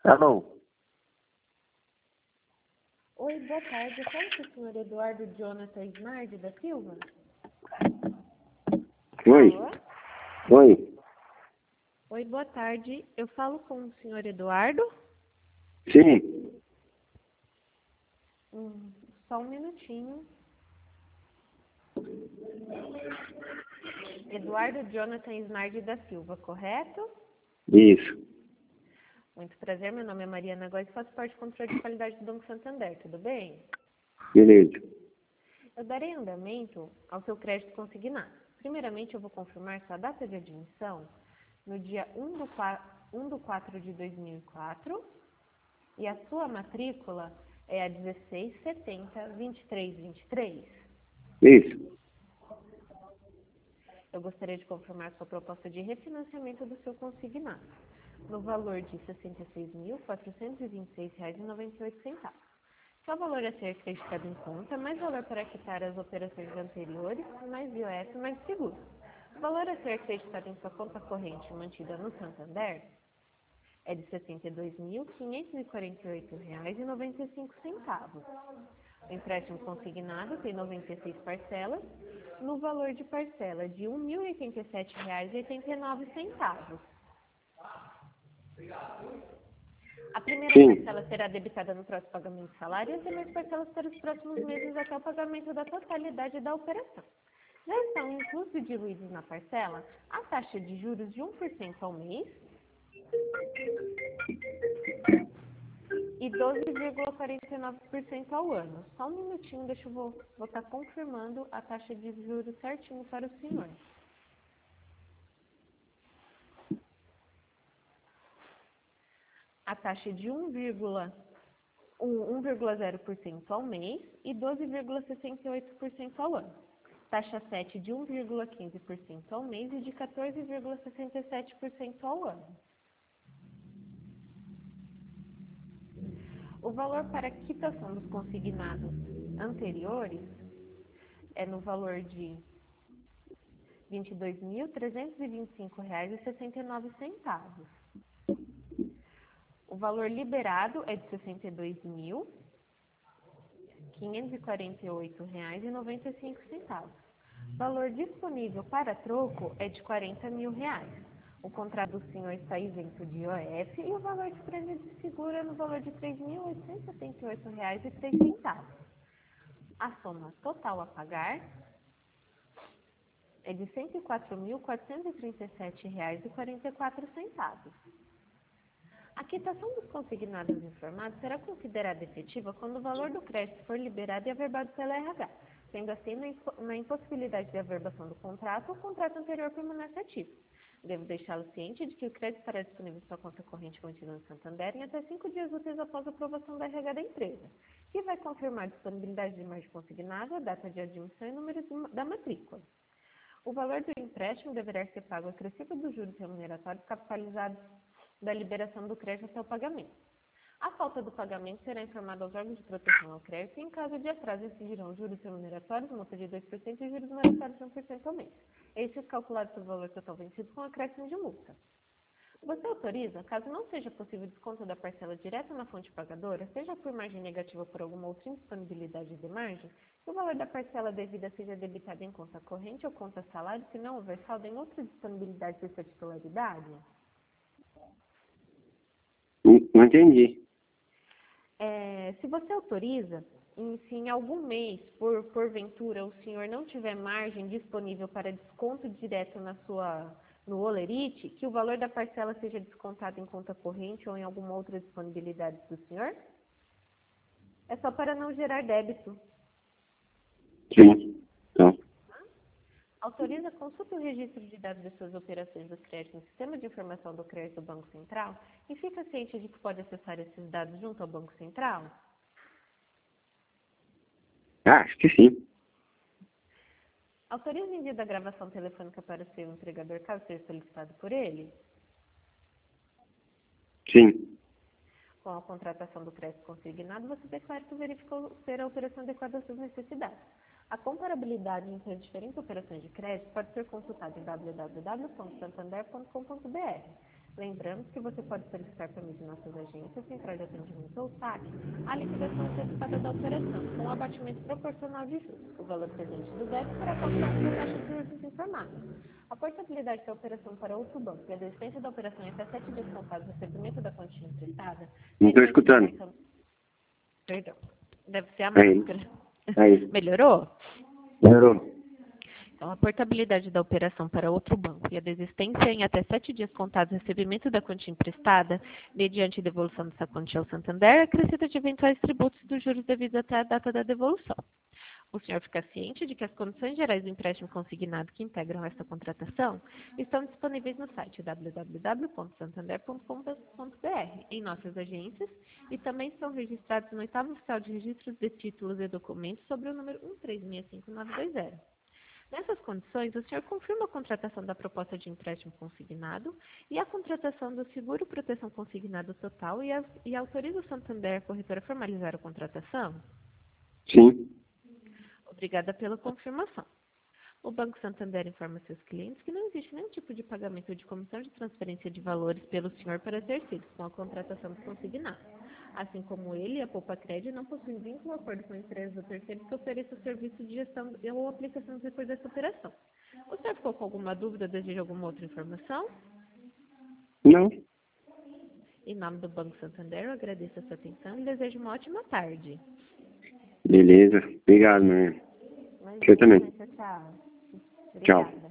Alô? Oi, boa tarde. Eu falo com o senhor Eduardo Jonathan Ismardi da Silva? Oi? Alô? Oi? Oi, boa tarde. Eu falo com o senhor Eduardo? Sim? Só um minutinho. Eduardo Jonathan Ismardi da Silva, correto? Isso. Muito prazer, meu nome é Mariana Góes e faço parte do controle de qualidade do Banco Santander, tudo bem? Beleza. Eu darei andamento ao seu crédito consignado. Primeiramente, eu vou confirmar sua data de admissão no dia 1/4 de 2004 e a sua matrícula é a 1670-2323. Isso. Eu gostaria de confirmar sua proposta de refinanciamento do seu consignado, no valor de R$ 66.426,98. Só valor a ser acreditado em conta, mais valor para quitar as operações anteriores, mais IOF, mais seguro. O valor a ser acreditado em sua conta corrente mantida no Santander é de R$ 62.548,95. O empréstimo consignado tem 96 parcelas, no valor de parcela de R$ 1.087,89. A primeira parcela será debitada no próximo pagamento de salário e as demais parcelas para os próximos meses até o pagamento da totalidade da operação. Já estão inclusos e diluídos na parcela a taxa de juros de 1% ao mês e 12,49% ao ano. Só um minutinho, deixa eu vou estar confirmando a taxa de juros certinho para o senhor. A taxa de 1,0% ao mês e 12,68% ao ano. Taxa 7 de 1,15% ao mês e de 14,67% ao ano. O valor para quitação dos consignados anteriores é no valor de R$ 22.325,69. O valor liberado é de R$ 62.548,95. O valor disponível para troco é de R$ 40 mil. O contrato do senhor está isento de IOF e o valor de prêmio de seguro é no valor de R$ 3.878,03. A soma total a pagar é de R$ 104.437,44. A quitação dos consignados informados será considerada efetiva quando o valor do crédito for liberado e averbado pela RH, sendo assim, na impossibilidade de averbação do contrato, o contrato anterior permanece ativo. Devo deixá-lo ciente de que o crédito estará disponível em sua conta corrente mantida no Santander em até 5 dias úteis após a aprovação da RH da empresa, que vai confirmar a disponibilidade de margem consignada, a data de admissão e número da matrícula. O valor do empréstimo deverá ser pago acrescido dos juros remuneratórios capitalizados da liberação do crédito até o pagamento. A falta do pagamento será informada aos órgãos de proteção ao crédito e, em caso de atraso, incidirão juros remuneratórios, multa de 2% e juros moratórios de 1% ao mês. Estes calculados sobre o valor total vencido com acréscimo de multa. Você autoriza, caso não seja possível desconto da parcela direta na fonte pagadora, seja por margem negativa ou por alguma outra indisponibilidade de margem, que o valor da parcela devida seja debitado em conta corrente ou conta salário, se não houver saldo em outra disponibilidade de sua titularidade? Não entendi. Se você autoriza, se em algum mês, porventura, o senhor não tiver margem disponível para desconto direto no Olerite, que o valor da parcela seja descontado em conta corrente ou em alguma outra disponibilidade do senhor? É só para não gerar débito. Sim. Então, Autoriza, consulta o registro de dados de suas operações do crédito no Sistema de Informação do Crédito do Banco Central e fica ciente de que pode acessar esses dados junto ao Banco Central? acho que sim. Autoriza o envio da gravação telefônica para o seu empregador, caso seja solicitado por ele? Sim. Com a contratação do crédito consignado, você declara que verificou ser a operação adequada às suas necessidades. A comparabilidade entre as diferentes operações de crédito pode ser consultada em www.santander.com.br. Lembramos que você pode solicitar por meio de nossas agências, central de atendimento ou SAC, a liquidação antecipada da operação, com abatimento proporcional de juros. O valor presente do débito será calculado na taxa de juros informada. A portabilidade da operação para outro banco e a desistência da operação em até 7 dias contados do recebimento da quantia emprestada... Não estou escutando. Perdão. Deve ser a Aí. máscara. Aí. Melhorou? Melhorou. Então, a portabilidade da operação para outro banco e a desistência em até 7 dias contados do recebimento da quantia emprestada, mediante devolução dessa quantia ao Santander, acrescida de eventuais tributos dos juros devidos até a data da devolução. O senhor fica ciente de que as condições gerais do empréstimo consignado que integram esta contratação estão disponíveis no site www.santander.com.br, em nossas agências, e também estão registrados no 8º Oficial de Registros de Títulos e Documentos sobre o número 1365920. Nessas condições, o senhor confirma a contratação da proposta de empréstimo consignado e a contratação do seguro proteção consignado total e autoriza o Santander, corretora, a formalizar a contratação? Sim. Obrigada pela confirmação. O Banco Santander informa seus clientes que não existe nenhum tipo de pagamento de comissão de transferência de valores pelo senhor para terceiros com a contratação do consignado. Assim como ele e a Poupa Crédito não possuem vínculo ou acordo com empresas ou terceiros que ofereçam serviço de gestão ou aplicação depois dessa operação. O senhor ficou com alguma dúvida, deseja alguma outra informação? Não. Em nome do Banco Santander, eu agradeço a sua atenção e desejo uma ótima tarde. Beleza. Obrigado, mãe. Mas, Eu também. tchau. Tchau. Obrigada.